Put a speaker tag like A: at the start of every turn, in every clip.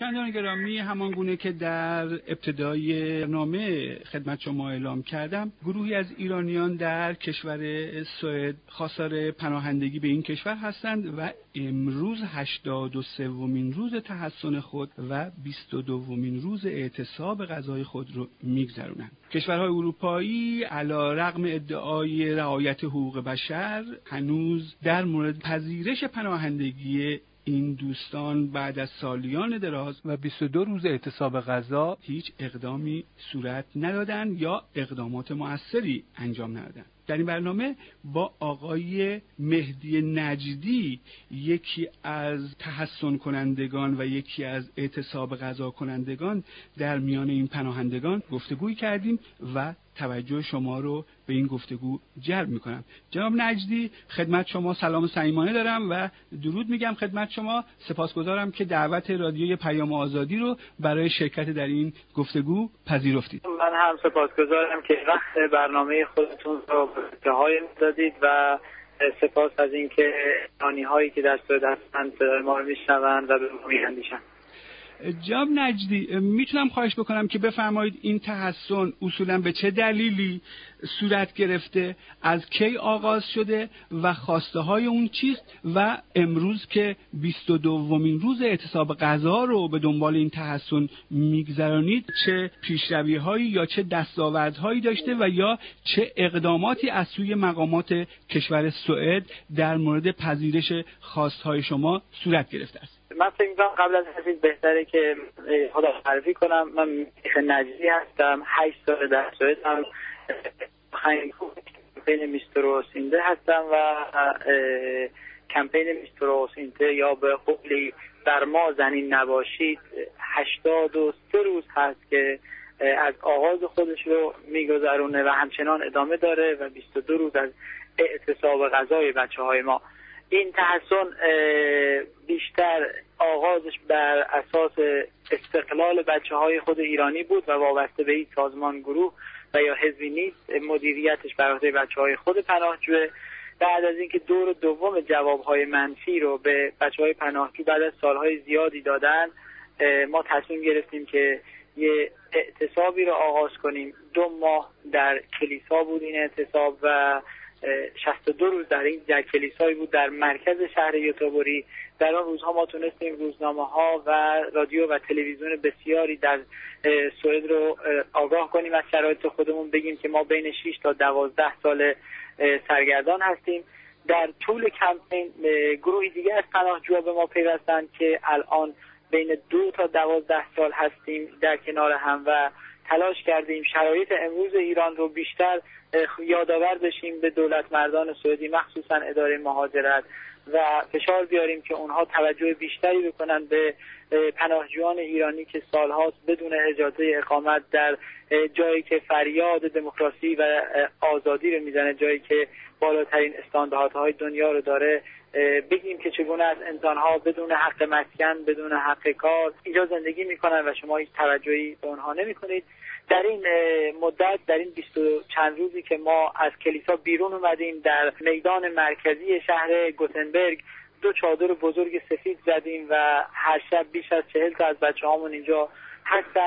A: شنوندگان گرامی، همان گونه که در ابتدای نامه خدمت شما اعلام کردم، گروهی از ایرانیان در کشور سوئد خواستار پناهندگی به این کشور هستند و امروز 83مین روز تحصن خود و 22مین روز اعتصاب غذای خود رو میگذرونند. کشورهای اروپایی علیرغم ادعای رعایت حقوق بشر هنوز در مورد پذیرش پناهندگی این دوستان بعد از سالیان دراز و 22 روز اعتصاب غذا هیچ اقدامی صورت ندادن یا اقدامات مؤثری انجام ندادن. در این برنامه با آقای مهدی نجدی، یکی از تحصن کنندگان و یکی از اعتصاب غذا کنندگان در میان این پناهندگان گفتگوی کردیم و توجه شما رو به این گفتگو جلب میکنم. جناب نجدی، خدمت شما سلام صمیمانه دارم و درود میگم خدمت شما. سپاسگزارم که دعوت رادیوی پیام آزادی رو برای شرکت در این گفتگو پذیرفتید.
B: من هم سپاسگزارم که وقت برنامه خودتون رو به اتحای دادید و سپاس از اینکه ایرانی‌هایی که در سوئد هستند صدای ما رو میشنوند و به ما میاندیشند.
A: جناب نجدی، میتونم خواهش بکنم که بفرمایید این تحصن اصولا به چه دلیلی صورت گرفته، از کی آغاز شده و خواسته های اون چیست و امروز که 22مین روز اعتصاب غذا رو به دنبال این تحصن میگذرانید چه پیشروی هایی یا چه دستاوردهایی داشته و یا چه اقداماتی از سوی مقامات کشور سوئد در مورد پذیرش خواستهای شما صورت گرفته است؟
B: من فکر می‌کنم قبل از هر چیز بهتره که خودم معرفی کنم. من مهدی نجدی هستم، 8 سال در سوئدم، کمپین میستروسینده هستم و کمپین میستروسینده یا به قولی در ما زنین نباشید 83 روز هست که از آغاز خودش رو میگذرونه و همچنان ادامه داره و 22 روز از اعتصاب غذای بچه‌های ما. این تحصن بیشتر آغازش بر اساس استقلال بچه‌های خود ایرانی بود و وابسته به این سازمان، گروه و یا حزبی نیست. مدیریتش بر عهده بچه‌های خود پناهجو. بعد از اینکه دور دوم جواب‌های منفی رو به بچه‌های پناهجو بعد از سال‌های زیادی دادن، ما تصمیم گرفتیم که یه اعتصابی رو آغاز کنیم. 2 ماه در کلیسا بود این اعتصاب و 62 روز در کلیسایی بود در مرکز شهر یوتوبوری. در آن روزها ما تونستیم روزنامه‌ها و رادیو و تلویزیون بسیاری در سوئد رو آگاه کنیم از شرایط خودمون، بگیم که ما بین 6 تا 12 سال سرگردان هستیم. در طول کمپین گروهی دیگه از پناهجوها به ما پیوستند که الان بین 2 تا 12 سال هستیم در کنار هم و تلاش کردیم شرایط امروز ایران رو بیشتر یادآور بشیم به دولت مردان سوئدی، مخصوصا اداره مهاجرت، و فشار بیاریم که اونها توجه بیشتری بکنن به پناهجویان ایرانی که سالهاست بدون اجازه اقامت در جایی که فریاد دموکراسی و آزادی رو میزنه، جایی که بالاترین استانداردهای دنیا رو داره، بگیم که چگونه از انسانها بدون حق مسکن، بدون حق کار اینجا زندگی میکنن و شما هیچ توجهی به اونها نمیکنید. در این مدت، در این 20 چند روزی که ما از کلیسا بیرون اومدیم، در میدان مرکزی شهر گوتنبرگ 2 چادر بزرگ سفید زدیم و هر شب بیش از 40 تا از بچه‌هامون اینجا هستن.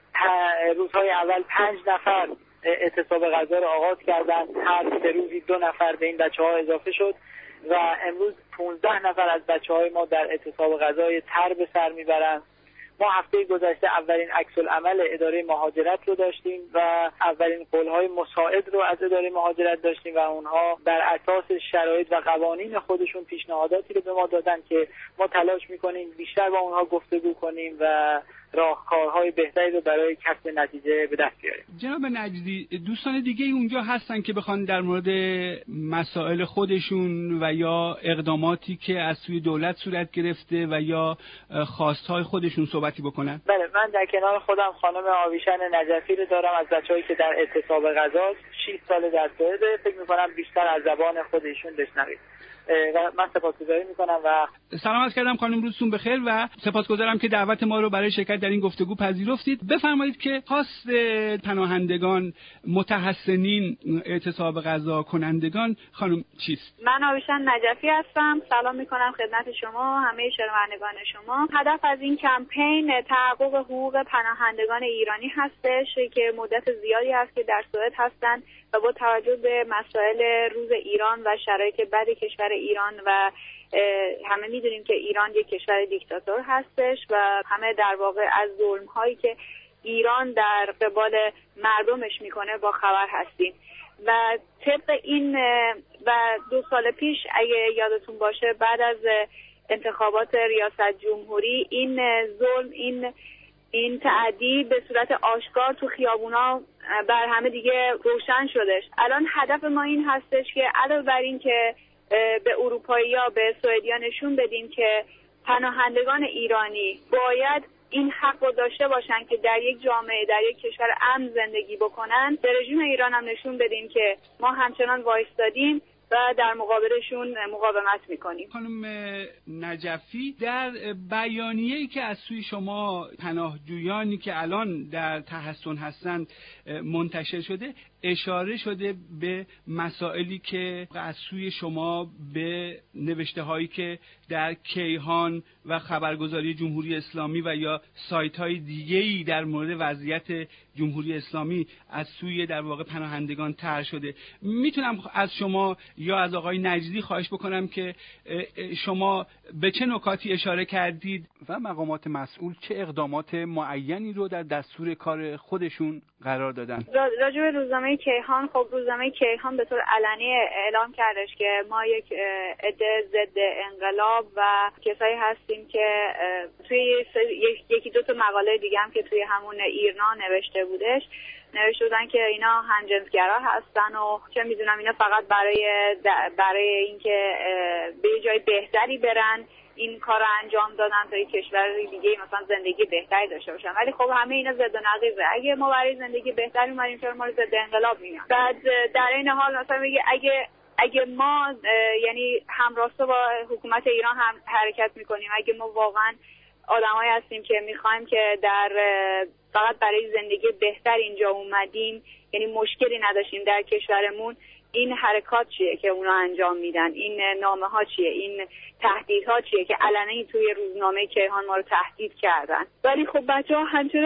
B: روزهای اول 5 نفر اعتصاب غذا رو آغاز کردن، هر 3 روزی 2 نفر به این بچه‌ها اضافه شد و امروز 15 نفر از بچه‌های ما در اعتصاب غذای تر به سر میبرن. ما هفته گذشته اولین عکس‌العمل اداره مهاجرت رو داشتیم و اولین قول‌های مساعد رو از اداره مهاجرت داشتیم و اونها بر اساس شرایط و قوانین خودشون پیشنهاداتی رو به ما دادن که ما تلاش می‌کنیم بیشتر با اونها گفتگو کنیم و راهکارهای بهتری رو برای کسب نتیجه به دست بیاریم.
A: جناب نجدی، دوستان دیگه اونجا هستن که بخوان در مورد مسائل خودشون و یا اقداماتی که از سوی دولت صورت گرفته و یا خواستهای خودشون صحبتی بکنن؟
B: بله، من در کنار خودم خانم آویشن نجفی رو دارم از بچه‌هایی که در اعتصاب غذا 6 سال در سوئد. فکر می‌کنم بیشتر از زبان خودشون بشنوید. و من سپاسگزاری میکنم و
A: سلام عرض کردم خانم، روزتون بخیر و سپاسگزارم که دعوت ما رو برای شرکت در این گفتگو پذیرفتید. بفرمایید که خواست پناهندگان، متحسنین، اعتصاب غذا کنندگان خانم چیست؟
C: من آویشن نجفی هستم. سلام میکنم خدمت شما همه شنوندگان شما. هدف از این کمپین تحقق حقوق پناهندگان ایرانی هستش که مدت زیادی هست که در سوئد هستند و با توجه به مسائل روز ایران و شرایط بد کشور ایران و همه میدونیم که ایران یک کشور دیکتاتور هستش و همه در واقع از ظلم‌هایی که ایران در قبال مردمش میکنه با خبر هستیم و طبق این و 2 سال پیش اگه یادتون باشه بعد از انتخابات ریاست جمهوری این ظلم این تعدی به صورت آشکار تو خیابونا بر همه دیگه روشن شدش. الان هدف ما این هستش که علاوه بر این که به اروپایی‌ها به سوئدیا نشون بدیم که پناهندگان ایرانی باید این حق رو داشته باشن که در یک جامعه در یک کشور امن زندگی بکنن، به رژیم ایران هم نشون بدیم که ما همچنان وایستادیم و در مقابلشون مقاومت میکنیم.
A: خانم نجفی، در بیانیه‌ای که از سوی شما پناهجویانی که الان در تحصن هستند منتشر شده، اشاره شده به مسائلی که از سوی شما به نوشته‌هایی که در کیهان و خبرگزاری جمهوری اسلامی و یا سایت‌های دیگه‌ای در مورد وضعیت جمهوری اسلامی از سوی در واقع پناهندگان طرح شده. میتونم از شما یا از آقای نجدی خواهش بکنم که شما به چه نکاتی اشاره کردید و مقامات مسئول چه اقدامات معینی رو در دستور کار خودشون قرار دادن؟
C: راجع به روزنامه کیهان، خب روزنامه کیهان به طور علنی اعلام کردش که ما یک عده ضد انقلاب و کسایی هستیم که توی یکی دو تا مقاله دیگه هم که توی همون ایرنا نوشته بودن که اینا همجنسگرا هستن و چه میدونم اینا فقط برای اینکه به یه جای بهتری برن این کار رو انجام دادن تا یک کشور دیگه مثلا زندگی بهتری داشته باشن. ولی خب همه اینا ضد و نقیضه. اگه ما برای زندگی بهتری اومدیم چرا ما رو ضد انقلاب میگن؟ بعد در این حال مثلا میگه اگه ما یعنی همراستا با حکومت ایران هم حرکت میکنیم، اگه ما واقعا آدمایی هستیم که میخوایم که در فقط برای زندگی بهتر اینجا اومدیم، یعنی مشکلی نداشتیم در کشورمون، این حرکات چیه که اونا انجام میدن؟ این نامه ها چیه؟ این تهدیدها چیه که علنی توی روزنامه کیهان ما رو تهدید کردن؟ ولی خب بچه‌ها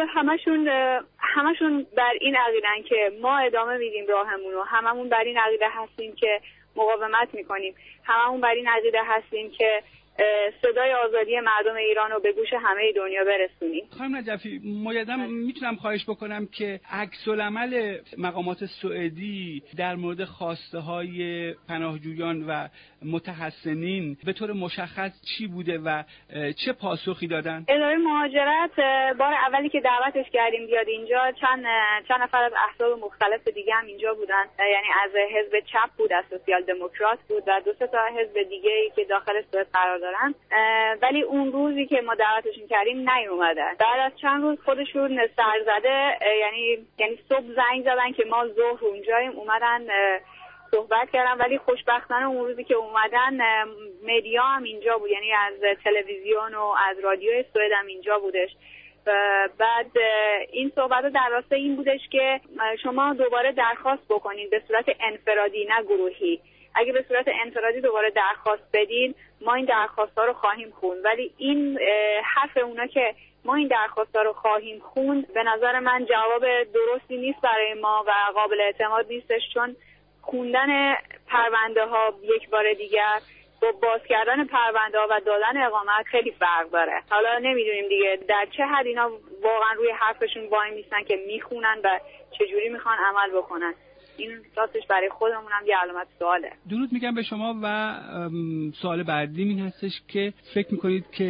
C: همشون بر این عقیدن که ما ادامه میدیم راهمون رو، هممون بر این عقیده هستیم که مقاومت میکنیم، هممون بر این عقیده هستیم که صدای آزادی مردم ایران رو به گوش همه دنیا برسونیم.
A: خانم نجفی، میتونم خواهش بکنم که عکس العمل مقامات سوئدی در مورد خواسته های پناهجویان و متحسنین به طور مشخص چی بوده و چه پاسخی دادن؟
C: اداره مهاجرت بار اولی که دعوتش کردیم بیاد اینجا چند نفر از احزاب مختلف دیگه هم اینجا بودن، یعنی از حزب چپ بود، از سوسیال دموکرات بود و 2 تا حزب دیگه‌ای که داخل سوئد قرار دارن. ولی اون روزی که ما دعوتشون کردیم نیومدن. بعد از چند روز خودشون سرزده یعنی صبح زنگ زدن که ما ظهر اونجاییم، اومدن صحبت کردن. ولی خوشبختانه اون روزی که اومدن مدیا هم اینجا بود، یعنی از تلویزیون و از رادیو سوئد هم اینجا بودش. بعد این صحبت در راستای این بودش که شما دوباره درخواست بکنید به صورت انفرادی نه گروهی. اگه به صورت انفرادی دوباره درخواست بدین ما این درخواست‌ها رو خواهیم خوند، ولی این حرف اونا که ما این درخواست‌ها رو خواهیم خوند به نظر من جواب درستی نیست برای ما و قابل اعتماد نیستش، چون خوندن پرونده ها یک بار دیگر با باز کردن پرونده ها و دادن اقامت خیلی فرق داره. حالا نمیدونیم دیگه در چه حد اینا واقعا روی حرفشون وای میستن که میخونن و چجوری میخوان عمل بکنن. این راستش برای خودمون هم یه علامت سواله.
A: درود میگم به شما و سوال بعدی این هستش که فکر میکنید که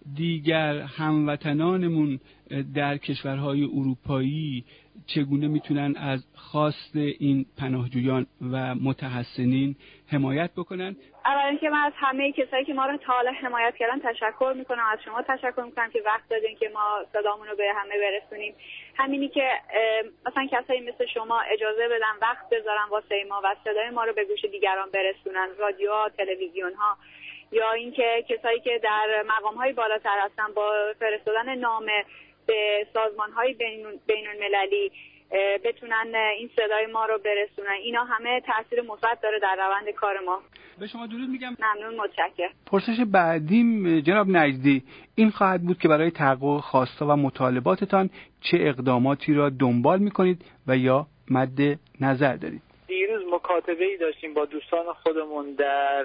A: دیگر هموطنانمون در کشورهای اروپایی چگونه میتونن از خواست این پناهجویان و متحسنین حمایت بکنن؟
C: اولا که من از همه کسایی که ما رو تا حالا حمایت کردن تشکر میکنم. از شما تشکر میکنم که وقت دادین که ما صدامون رو به همه برسونیم. همینی که مثلا کسایی مثل شما اجازه بدن وقت بذارن واسه ما و صدای ما رو به گوش دیگران برسونن، رادیوها، تلویزیون‌ها، یا اینکه کسایی که در مقام‌های بالاتر هستن با فرستادن نامه به سازمان‌های بین‌المللی بتونن این صدای ما رو برسونن. اینا همه تاثیر مثبت داره در روند کار ما.
A: به شما درود میگم.
C: ممنون، متشکرم.
D: پرسش بعدیم جناب نجدی این خواهد بود که برای تحقق خواستا و مطالباتتان چه اقداماتی را دنبال میکنید و یا مد نظر دارید؟
B: دیروز مکاتبه‌ای داشتیم با دوستان خودمون در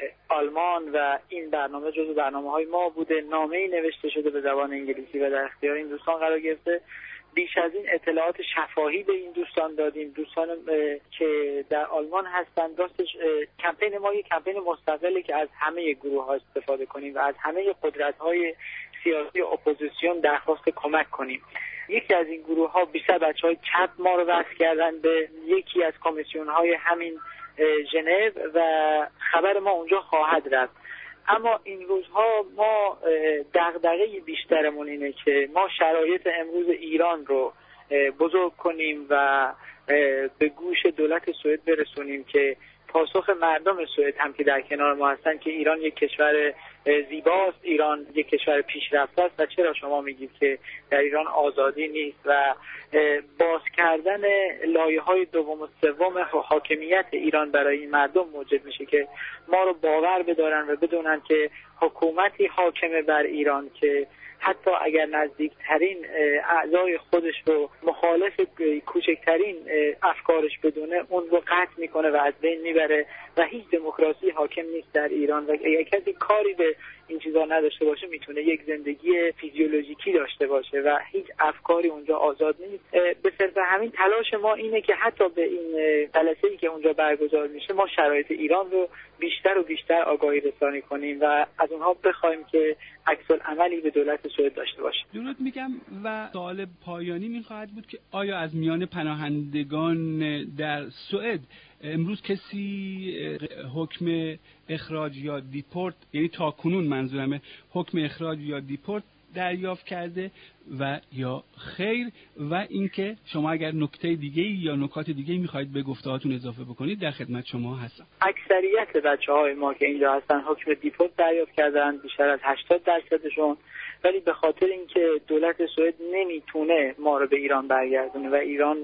B: آلمان و این برنامه جزو برنامه‌های ما بوده. نامه‌ای نوشته شده به زبان انگلیسی و در اختیار این دوستان قرار گرفته. بیش از این اطلاعات شفاهی به این دوستان دادیم. دوستان که در آلمان هستن، راستش کمپین ما یک کمپین مستقله که از همه گروه‌ها استفاده کنیم و از همه قدرت‌های سیاسی اپوزیسیون درخواست کمک کنیم. یکی از این گروه‌ها بیشتر بچه‌های چپ ما رو وصل کردن به یکی از کمیسیون‌های همین ژنو و خبر ما اونجا خواهد رفت. اما این روزها ما دغدغه بیشترمون اینه که ما شرایط امروز ایران رو بزرگ کنیم و به گوش دولت سوئد برسونیم که پاسخ مردم سوئد هم که در کنار ما هستن که ایران یک کشور زیباست، ایران یک کشور پیشرفته است و چرا شما میگید که در ایران آزادی نیست و باز کردن لایه‌های دوم و سوم حاکمیت ایران برای این مردم موجب میشه که ما رو باور بدارن و بدونن که حکومتی حاکمه بر ایران که حتی اگر نزدیکترین اعضای خودش رو مخالف کوچکترین افکارش بدونه اون رو قطع میکنه و از بین میبره و هیچ دموکراسی حاکم نیست در ایران و اگر کسی کاری به این چیزا نداشته باشه میتونه یک زندگی فیزیولوژیکی داشته باشه و هیچ افکاری اونجا آزاد نیست. به صرف همین تلاش ما اینه که حتی به این جلسه‌ای که اونجا برگزار میشه ما شرایط ایران رو بیشتر و بیشتر آگاهی رسانی کنیم و از اونها بخوایم که عکس العملی به دولت سوئد داشته باشه.
A: درود میگم و سوال پایانی این خواهد بود که آیا از میان پناهندگان در سوئد امروز کسی حکم اخراج یا دیپورت، یعنی تاکنون منظورمه حکم اخراج یا دیپورت دریافت کرده و یا خیر؟ و اینکه شما اگر نکته دیگه یا نکات دیگه میخواید به گفتهاتون اضافه بکنید در خدمت شما هستم.
B: اکثریت بچه‌های ما که اینجا هستن حکم دیپورت دریافت کردن، بیشتر از 80%شون، ولی به خاطر اینکه دولت سوئد نمیتونه ما رو به ایران برگردونه و ایران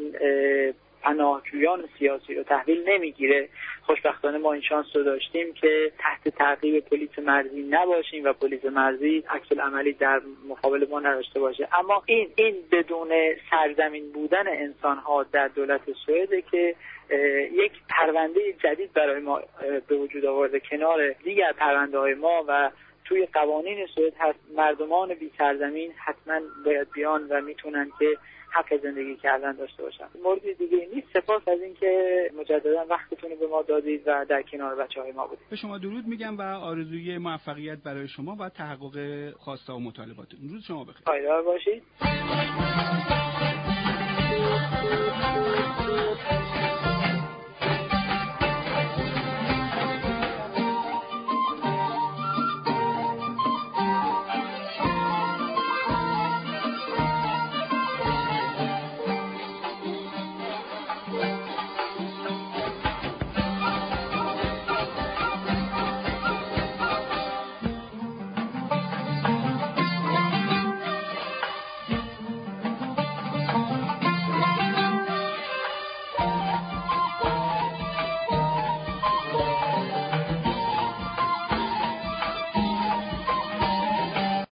B: پناهجویان سیاسی رو تحویل نمیگیره، خوشبختانه ما این شانس رو داشتیم که تحت تعقیب پلیس مرزی نباشیم و پلیس مرزی عکس العملی در مقابل ما نداشته باشه. اما این بدون سرزمین بودن انسان‌ها در دولت سوئد که یک پرونده جدید برای ما به وجود آورده کنار دیگر پرونده‌های ما و توی قوانین سوئد هست. مردمان بی سرزمین حتما باید بیان و میتونن که حق زندگی کردن داشته باشن. مورد دیگه نیست. سپاس از اینکه مجددا وقتتون رو به ما دادید و در کنار بچه‌های ما بودید.
A: به شما درود میگم و آرزوی موفقیت برای شما و تحقق خواسته و مطالباتتون. روز شما بخیر.
B: پایدار باشید.